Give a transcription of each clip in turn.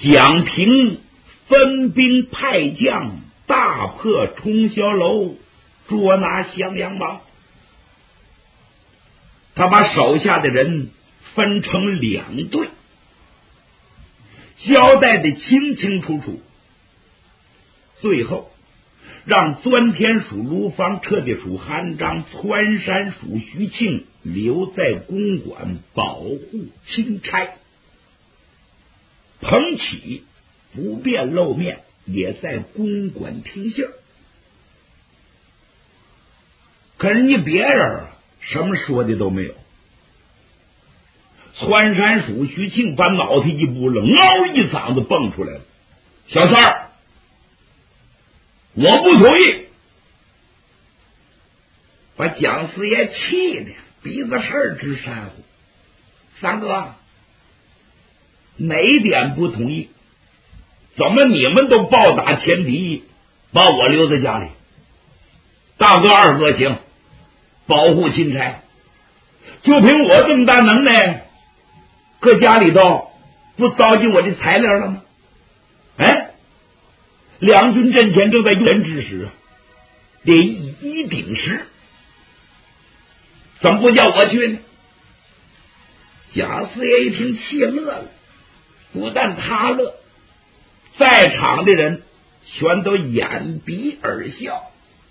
蒋平分兵派将大破冲霄楼，捉拿襄阳王。他把手下的人分成两队，交代的清清楚楚，最后让钻天属卢方、彻地属韩章、窜山属徐庆留在公馆保护钦差。彭启不便露面，也在公馆听信。可人家别人什么说的都没有。窜山属徐庆把脑袋一拨了，嗷一嗓子蹦出来了：“小三儿，我不同意！”把蒋四爷气的鼻子事直煽乎。三哥，哪点不同意？怎么你们都暴打前敌，把我留在家里？大哥二哥行，保护钦差，就凭我这么大能耐，搁家里头不糟践我的材料了吗？哎，两军阵前正在用人之时，得以一顶十，怎么不叫我去呢？贾四爷一听气乐了，不但他乐，在场的人全都掩鼻而笑。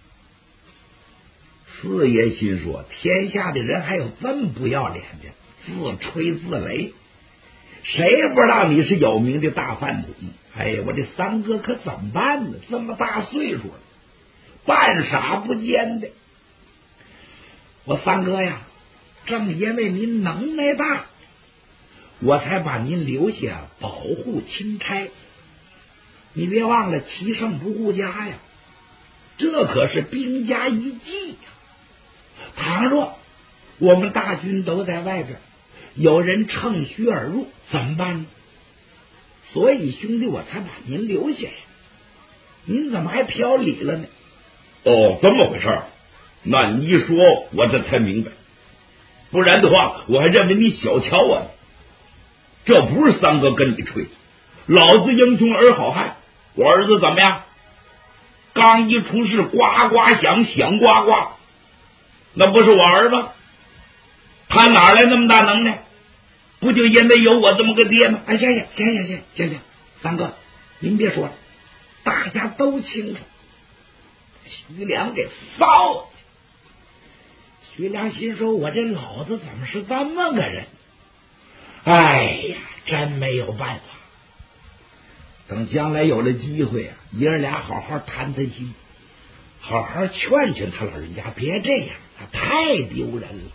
四爷心说，天下的人还有这么不要脸的，自吹自擂，谁不知道你是有名的大饭桶？哎呀，我这三哥可怎么办呢？这么大岁数了，半傻不奸的。我三哥呀，正因为您能耐大，我才把您留下保护钦差。你别忘了，齐胜不顾家呀，这可是兵家一计呀。倘若我们大军都在外边，有人乘虚而入，怎么办呢？所以兄弟，我才把您留下呀。您怎么还挑理了呢？ 哦，这么回事。那你一说，我这才明白。不然的话，我还认为你小瞧我呢。这不是三哥跟你吹，老子英雄儿好汉。我儿子怎么样？刚一出世，呱呱响，响呱呱，那不是我儿吗？他哪来那么大能耐？不就因为有我这么个爹吗？ 哎，行，三哥，您别说了，大家都清楚。徐良给臊的，徐良心说，我这老子怎么是这么个人？哎呀，真没有办法。等将来有了机会啊，爷儿俩好好谈谈心，好好劝劝他老人家，别这样，他太丢人了。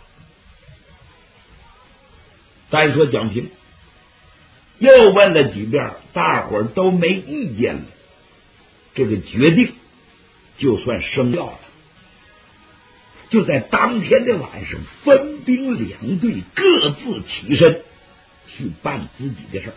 再说蒋平又问了几遍，大伙儿都没意见了，这个决定就算生效了。就在当天的晚上，分兵两队，各自起身去办自己的事儿。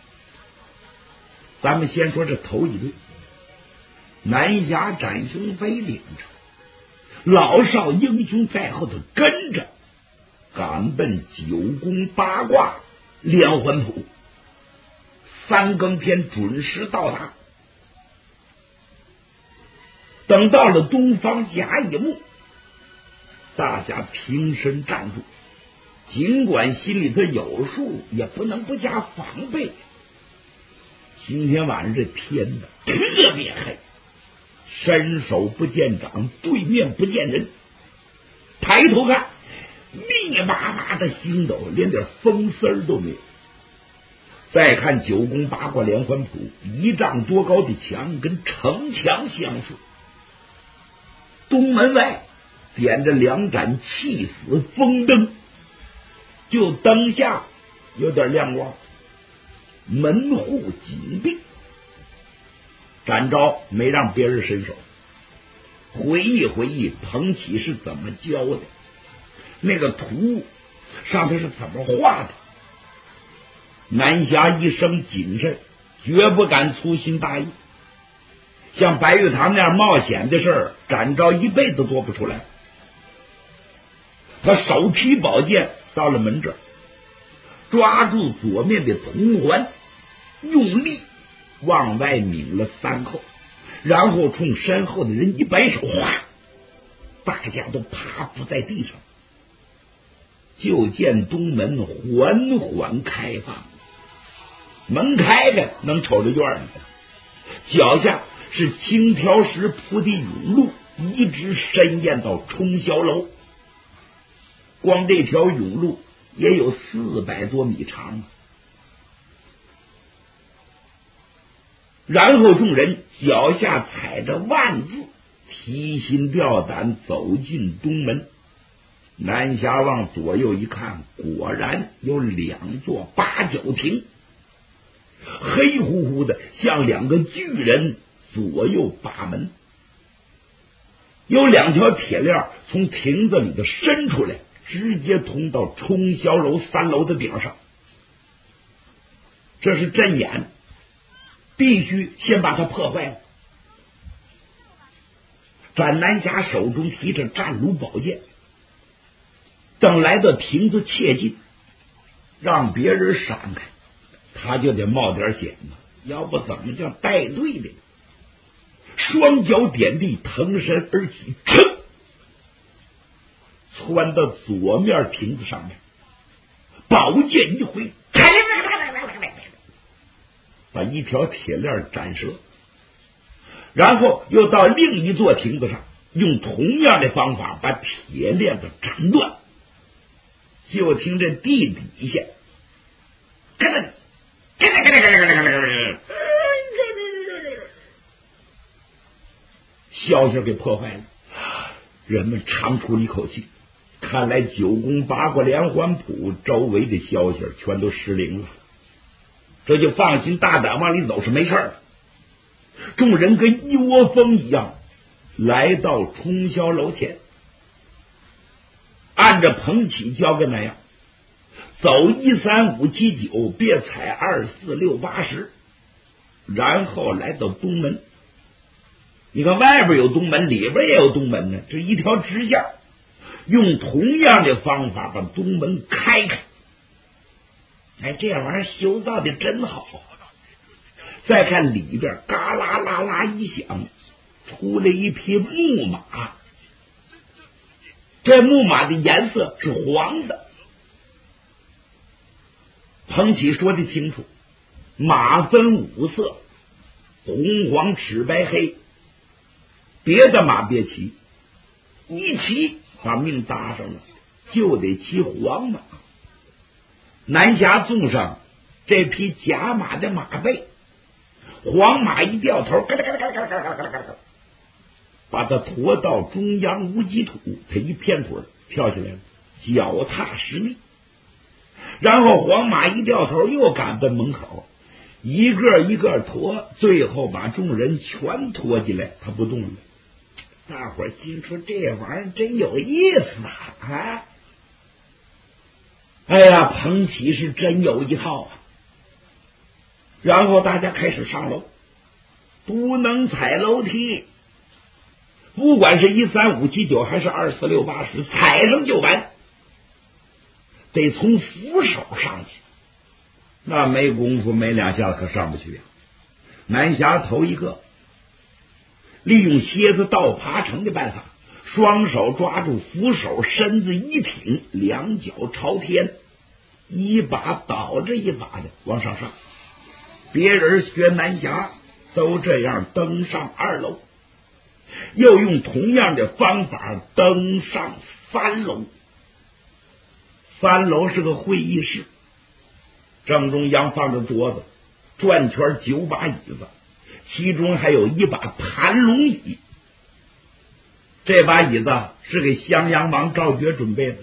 咱们先说这头一队，南侠展雄飞领着，老少英雄在后头跟着，赶奔九宫八卦连环谱。三更天准时到达。等到了东方甲乙木，大家平身站住，尽管心里头有数，也不能不加防备。今天晚上这天呢特别黑，伸手不见掌，对面不见人。抬头看，密麻麻的星斗，连点风丝儿都没有。再看九宫八卦连环谱，1丈多高的墙跟城墙相似。东门外点着2盏气死风灯，就灯下有点亮光，门户紧闭。展昭没让别人伸手，回忆回忆彭启是怎么教的，那个图上头是怎么画的。南侠一生谨慎，绝不敢粗心大意。像白玉堂那样冒险的事儿，展昭一辈子做不出来。他手提宝剑到了门这儿，抓住左面的铜环，用力往外抿了3口，然后冲身后的人一摆手，哗，大家都趴伏在地上。就见东门缓缓开放，门开着能瞅着院里，脚下是青条石铺的甬路，一直伸延到冲霄楼。光这条甬路也有400多米长。然后众人脚下踩着万字，提心吊胆走进东门。南霞往左右一看，果然有2座八角亭，黑乎乎的，像2个巨人左右把门。有2条铁链从亭子里头伸出来，直接通到冲霄楼3楼的顶上。这是阵眼，必须先把它破坏了。展南霞手中提着战弩宝剑，等来到亭子切近，让别人闪开，他就得冒点险嘛，要不怎么叫带队的？双脚点地，腾身而起，窜到左面亭子上面，宝剑一挥，把一条铁链斩折，然后又到另一座亭子上，用同样的方法把铁链子斩断。就听这地底下咯噔咯噔咯噔咯噔咯噔咯噔，消息给破坏了。人们长出了一口气，看来9宫8卦连环谱周围的消息全都失灵了，这就放心大胆往里走是没事了。众人跟一窝蜂一样来到冲霄楼前，按着彭启教的那样，走1、3、5、7、9，别踩2、4、6、8、10，然后来到东门。你看外边有东门，里边也有东门呢，这一条直线，用同样的方法把东门开开。哎，这玩意儿修造的真好。再看里边，嘎啦啦啦一响，出来一匹木马。这木马的颜色是黄的。彭启说的清楚，马分5色，红黄赤白黑，别的马别骑，一骑把命搭上了，就得骑黄马。南霞纵上这匹假马的马背，黄马一掉头，把他驮到中央无脊土，他一片腿跳下来了，脚踏实地。然后黄马一掉头又赶奔门口，一个一个驮，最后把众人全驮进来，他不动了。大伙儿心说这玩意儿真有意思啊！哎呀，彭启是真有一套啊！然后大家开始上楼，不能踩楼梯，不管是1、3、5、7、9还是2、4、6、8、10，踩上就完，得从扶手上去。那没功夫，没2下可上不去啊！南霞头一个，利用蝎子倒爬成的办法，双手抓住扶手，身子一挺，2脚朝天，一把倒着一把的往上上。别人学南霞都这样登上2楼，又用同样的方法登上3楼。3楼是个会议室，正中央放着桌子，转圈9把椅子，其中还有一把盘龙椅。这把椅子是给襄阳王赵觉准备的，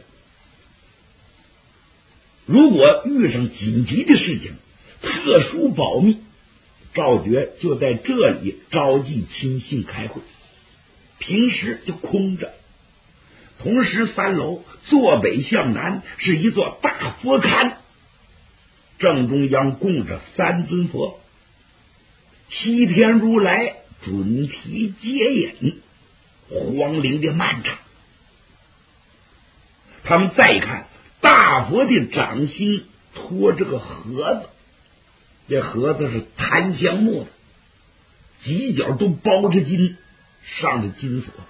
如果遇上紧急的事情，特殊保密，赵觉就在这里召集亲信开会，平时就空着。同时3楼坐北向南是一座大佛龛，正中央供着3尊佛，西天如来准提接引，皇陵的漫长。他们再看大佛的掌心托着个盒子， 这盒子是檀香木的，几角都包着金，上着金锁。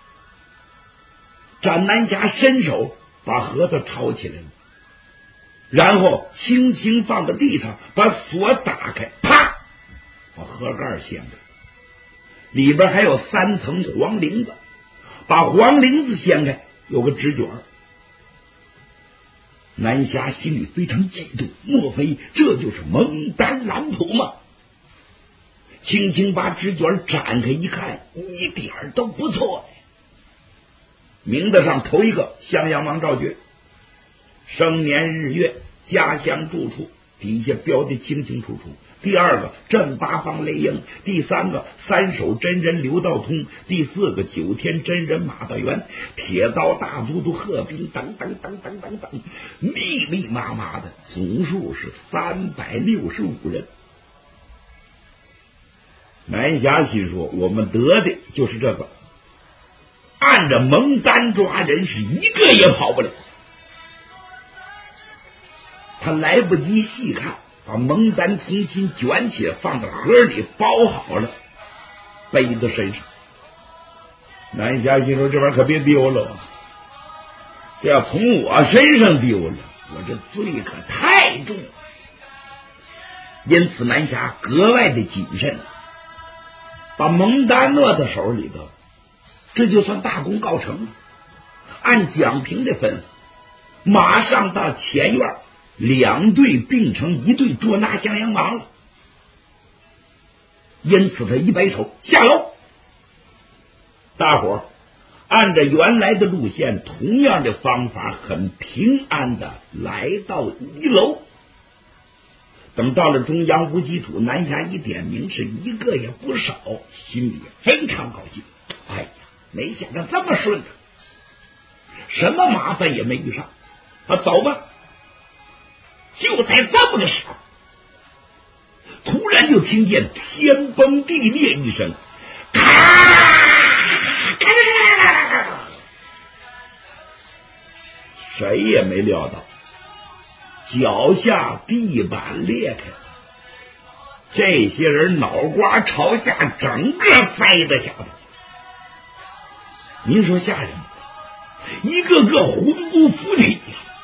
展南侠伸手把盒子抄起来了，然后轻轻放在地上，把锁打开，啪，把盒盖掀开，里边还有3层黄绫子，把黄绫子掀开，有个纸卷。南侠心里非常激动，莫非这就是蒙丹蓝谱吗？轻轻把纸卷展开一看，一点都不错。名字上头一个襄阳王赵觉，生年日月家乡住处底下标的清清楚楚。第二个镇八方雷英，第三个3手真人刘道通，第4个9天真人马道元，铁刀大都督贺斌，等等等等等等，密密麻麻的，总数是365人。南侠心说，我们得的就是这个，按着蒙丹抓人是一个也跑不了。他来不及细看，把蒙丹重新卷起来，放到盒里包好了，背到身上。南侠心说，这玩意儿可别丢了，这要从我身上丢了，我这罪可太重了。因此南侠格外的谨慎，把蒙丹落到手里头，这就算大功告成了。按蒋平的吩咐，马上到前院，2队并成一队捉拿襄阳王了。因此他一摆手，下楼。大伙儿按照原来的路线，同样的方法，很平安的来到1楼。等到了中央无极土，南侠一点名，是一个也不少，心里非常高兴。哎呀，没想到这么顺的，什么麻烦也没遇上。走吧。就在这么个时候，突然就听见天崩地裂一声，咔咔，谁也没料到，脚下地板裂开，这些人脑瓜朝下，整个栽得下头。您说吓人吗？一个个魂不附体呀！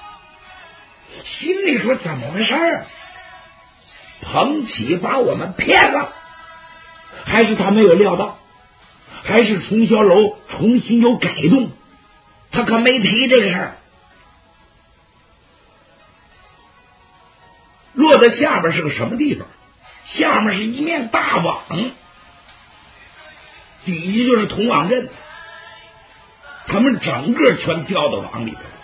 心里说怎么回事？彭启把我们骗了，还是他没有料到，还是重霄楼重新有改动，他可没提这个事儿。落在下边是个什么地方？下面是一面大网，底下就是通往阵，他们整个全掉到网里边了。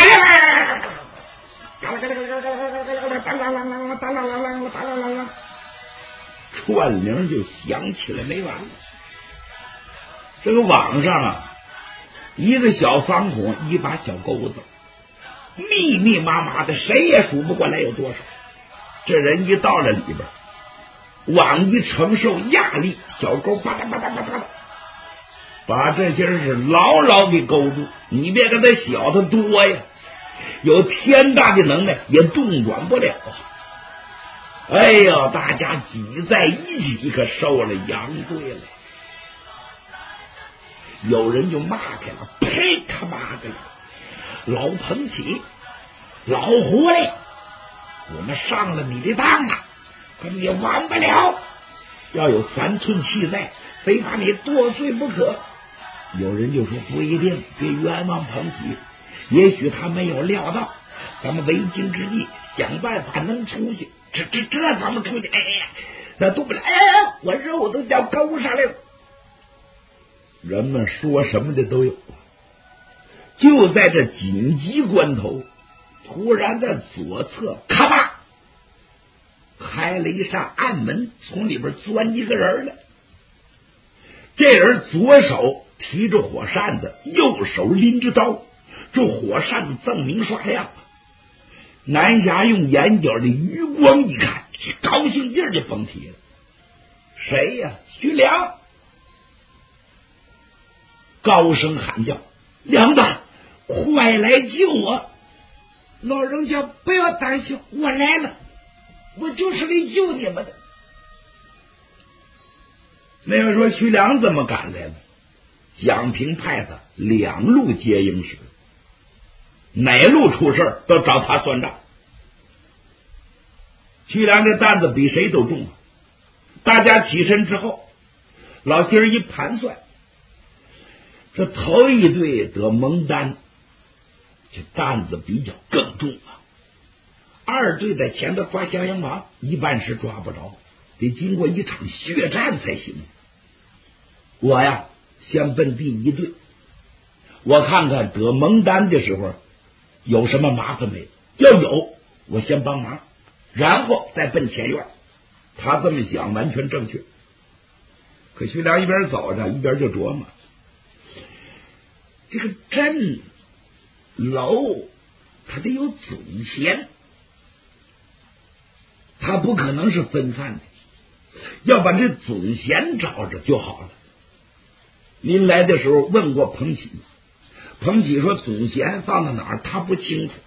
串铃就响起来没完了。这个网上啊，一个小方孔，一把小钩子，密密麻麻的，谁也数不过来有多少。这人一到了里边，网一承受压力，小钩吧嗒吧嗒吧嗒的，把这些人是牢牢给勾住。你别跟他小，他多呀，有天大的能耐也动转不了啊！哎呦，大家挤在一起，可受了洋罪了。有人就骂开了：“呸他妈的了！老彭起，老狐狸，我们上了你的当了，可你完不了！要有3寸气在，非把你剁碎不可。”有人就说：“不一定，别冤枉彭起，也许他没有料到咱们为今之计，想办法能出去。这咱们出去，哎呀，那动不了，哎呀，我肉都叫勾上来了。”人们说什么的都有。就在这紧急关头，突然在左侧咔吧开了一扇暗门，从里边钻一个人来。这人左手提着火扇子，右手拎着刀，这火扇子锃明刷亮。南侠用眼角的余光一看，这高兴劲儿就甭提了。谁呀？徐良！高声喊叫：“梁大，快来救我！”老人家不要担心，我来了。 我就是来救你们的。 那要说徐良怎么赶来的？蒋平派他2路接应使，哪路出事都找他算账。徐良这担子比谁都重啊！大家起身之后，老仙儿一盘算，这头一队得蒙丹，这担子比较更重啊。2队在前头抓襄阳王，一般是抓不着，得经过一场血战才行。我呀，先奔第1队，我看看得蒙丹的时候有什么麻烦没有，要有我先帮忙，然后再奔前院。他这么想完全正确。可徐良一边走着一边就琢磨，这个镇楼他得有总贤，他不可能是分散的，要把这总贤找着就好了。临来的时候问过彭启，彭启说总贤放到哪儿他不清楚，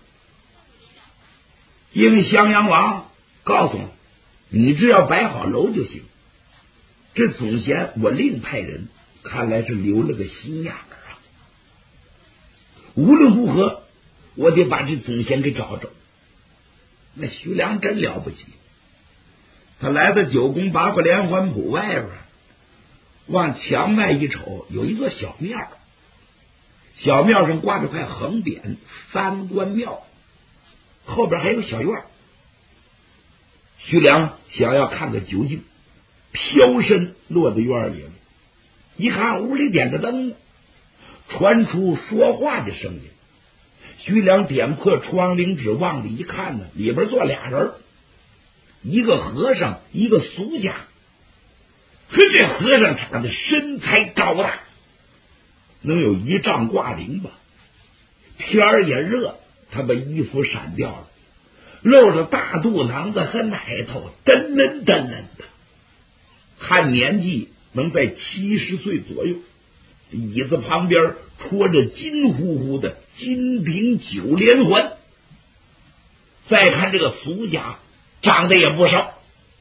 因为襄阳王告诉你只要摆好楼就行。这总贤我另派人，看来是留了个心眼儿啊。无论如何我得把这总贤给找着。那徐良真了不起，他来到9宫8个连环谱外边，往墙外一瞅，有一座小庙，小庙上挂着块横匾3官庙，后边还有小院。徐良想要看个究竟，飘身落到院里了，一看屋里点着灯，传出说话的声音。徐良点破窗棂纸往里一看呢，里边坐俩人，一个和尚，一个俗家。可这和尚长得身材高大，能有1丈挂零吧。天儿也热，他把衣服闪掉了，露着大肚囊子和奶头，噔楞噔楞的。看年纪能在70岁左右，椅子旁边戳着金乎乎的金顶9连环。再看这个俗家，长得也不少，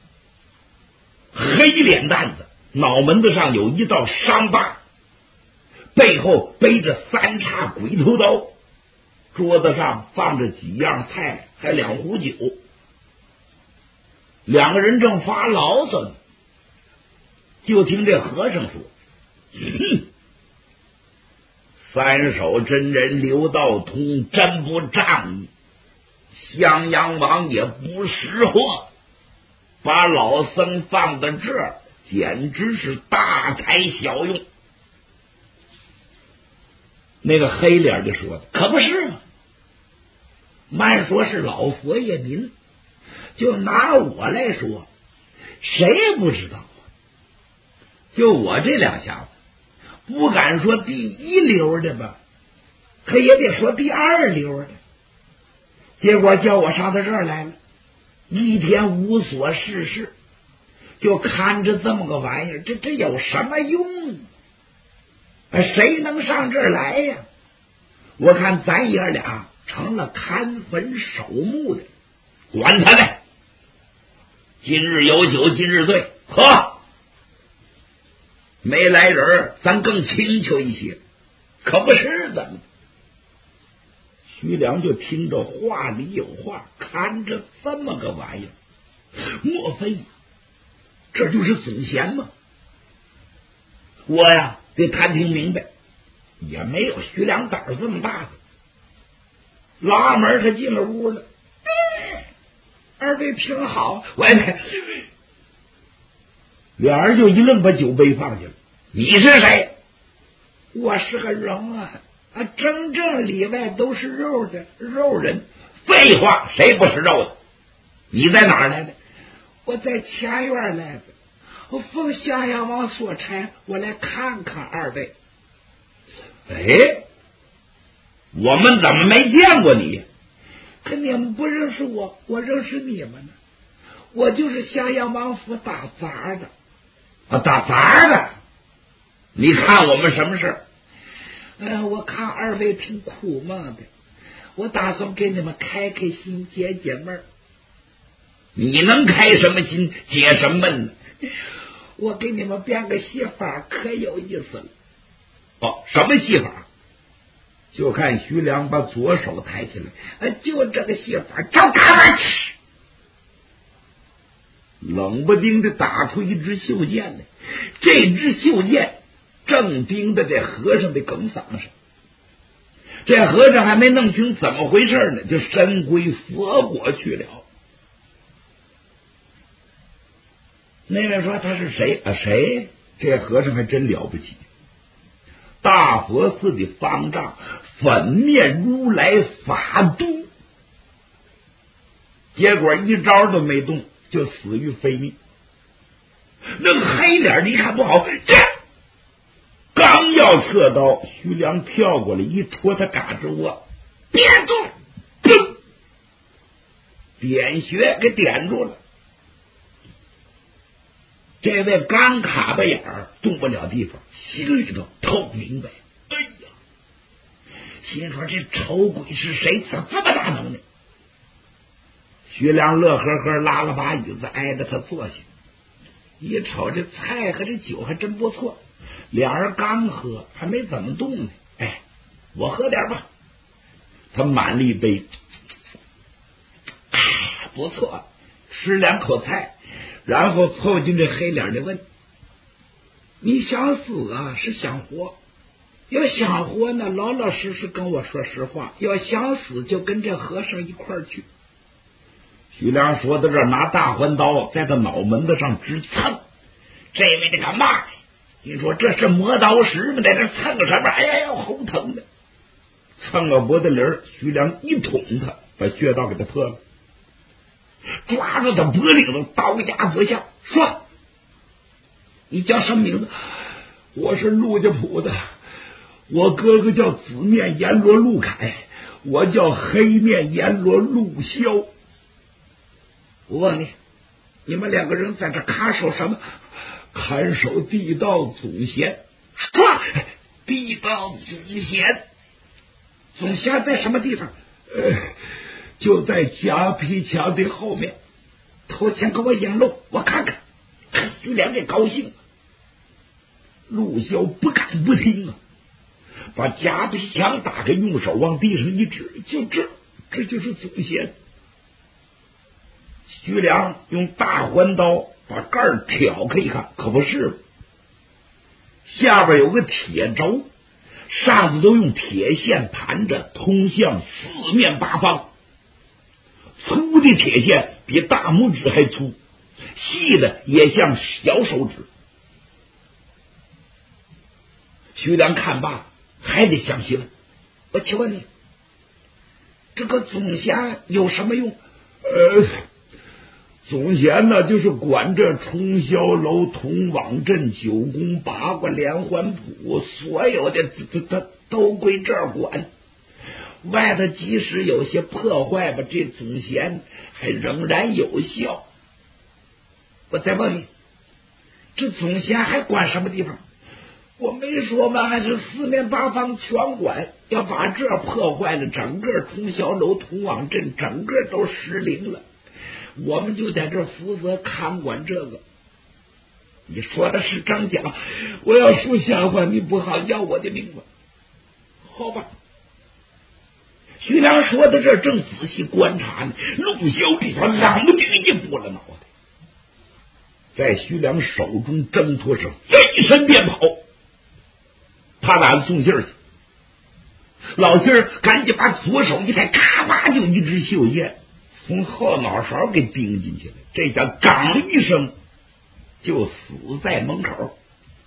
黑脸蛋子，脑门子上有1道伤疤，背后背着3叉鬼头刀，桌子上放着几样菜，还2壶酒。2个人正发牢骚呢，就听这和尚说：“3手真人刘道通真不仗义，襄阳王也不识货，把老僧放到这儿，简直是大材小用。”那个黑脸的说的：“可不是吗？慢说是老佛爷您，就拿我来说，谁也不知道啊？就我这2下子，不敢说第1流的吧，可也得说第2流的。结果叫我上到这儿来了，一天无所事事，就看着这么个玩意儿，这有什么用？谁能上这儿来呀？我看咱爷俩成了看坟守墓的，管他的！今日有酒今日醉，喝！没来人，咱更清秋一些，可不是怎么？徐良就听着话里有话，看着这么个玩意儿，莫非这就是总贤吗？我呀得探听明白，也没有徐良胆儿这么大的。拉门他进了屋了，2位挺好，喂，俩人就一愣，把酒杯放下了。你是谁？我是个人啊，真正里外都是肉的肉人。废话，谁不是肉的？你在哪儿来的？我在前院来的，我奉襄阳王所差，我来看看2位。哎，我们怎么没见过你？可你们不认识我，我认识你们呢。我就是襄阳王府打杂的。打杂的？你看我们什么事？我看2位挺苦闷的，我打算给你们开开心，解解闷儿。 你能开什么心解什么闷呢？我给你们编个戏法，可有意思了。哦，什么戏法？就看徐良把左手抬起来，就这个戏法，叫嘎巴去，冷不丁的打出一支袖箭来。这支袖箭正钉在这和尚的梗嗓上。这和尚还没弄清怎么回事呢，就身归佛国去了。那人说他是谁啊？谁？这和尚还真了不起。大佛寺的方丈粉面如来法都，结果一招都没动，就死于非命。那个黑脸一看不好，这刚要撤刀，徐良跳过来一戳他嘎吱窝，别动！砰！点穴给点住了。这位刚卡巴眼儿动不了地方，心里头透明白。哎呀，心说这丑鬼是谁？怎么这么大能耐？徐良乐呵呵拉了把椅子挨着他坐下，一瞅这菜和这酒还真不错，俩人刚喝还没怎么动呢。哎，我喝点吧。他满了一杯，不错，吃两口菜。然后凑近这黑脸的问：你想死啊，是想活？要想活呢，老老实实跟我说实话；要想死，就跟这和尚一块儿去。徐良说到这儿，拿大环刀在他脑门子上直蹭。这位的干嘛？你说这是磨刀石吗？在这蹭个什么？哎呀，齁疼的！蹭个脖子里儿，徐良一捅他，把穴道给他破了。抓住他脖领子，刀架不下，说：你叫什么名字？我是陆家堡的，我哥哥叫紫面阎罗陆凯，我叫黑面阎罗陆萧。我问你，你们两个人在这看守什么？看守地道总贤。说地道总贤，总贤在什么地方？就在夹皮墙的后面，头前给我引路，我看看。徐良这高兴，陆萧不敢不听啊，把夹皮墙打开，用手往地上一指，就这就是总贤。徐良用大环刀把盖儿挑开一看，可不是，下边有个铁轴，上头都用铁线盘着，通向四面八方。粗的铁线比大拇指还粗，细的也像小手指。徐良看罢了，还得详细问：我请问你，这个总贤有什么用？总贤呢，就是管这冲霄楼、通往镇、九宫、八卦、连环谱，所有的他都归这儿管。外头即使有些破坏吧，这总贤还仍然有效。我再问你，这总贤还管什么地方？我没说吗？还是四面八方全管。要把这破坏了，整个通霄楼、通往镇整个都失灵了。我们就在这负责看管这个。你说的是真假？我要说瞎话，你不好要我的命吧？好吧。徐良说到这，正仔细观察呢，陆萧这条冷不丁一拨了脑袋，在徐良手中挣脱时，飞身便跑。他哪子送信去？老信儿赶紧把左手一抬，咔吧就一支袖箭从后脑勺给钉进去了。这下刚一声就死在门口。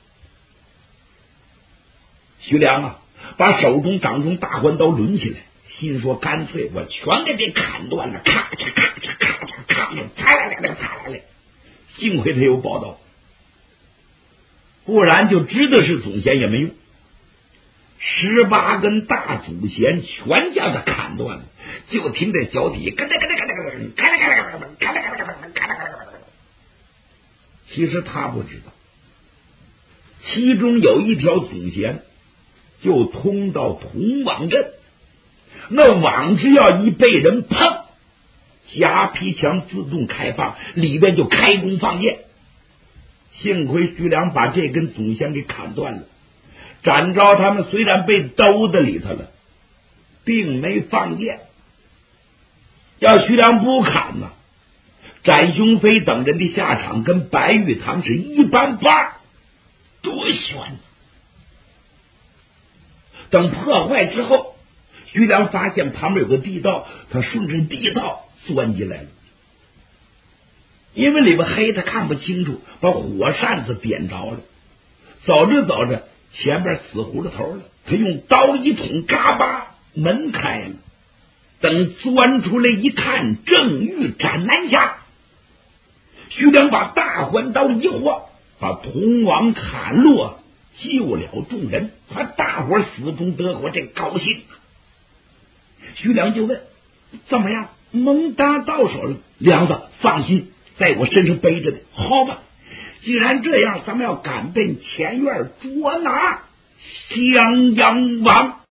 徐良啊，把手中掌中大环刀抡起来，心说干脆我全给这砍断了，咔嚓咔嚓咔嚓咔嚓，擦来。幸亏他有宝刀，不然就知道是总贤也没用。18根大祖弦全将他砍断了，就听在脚底咯哒咯哒咯哒咯哒咯哒。其实他不知道，其中有一条总弦就通到通往镇，那网只要一被人碰， 夹皮枪自动开放，里边就开弓放箭。幸亏徐良把这根总弦给砍断了，展昭他们虽然被兜在里头了，并没放箭。要徐良不砍呢，展雄飞等人的下场跟白玉堂是一般般，多悬！等破坏之后，徐良发现旁边有个地道，他顺着地道钻进来了。因为里边黑，他看不清楚，把火扇子点着了。走着走着，前边死糊了头了，他用刀一捅，嘎巴，门开了。等钻出来一看，正遇斩南下。徐良把大环刀一晃，把铜王砍落，救了众人，把大伙死中得活，这高兴。徐良就问：怎么样，蒙打到手了？梁子放心，在我身上背着的。好吧，既然这样，咱们要赶奔前院捉拿襄阳王。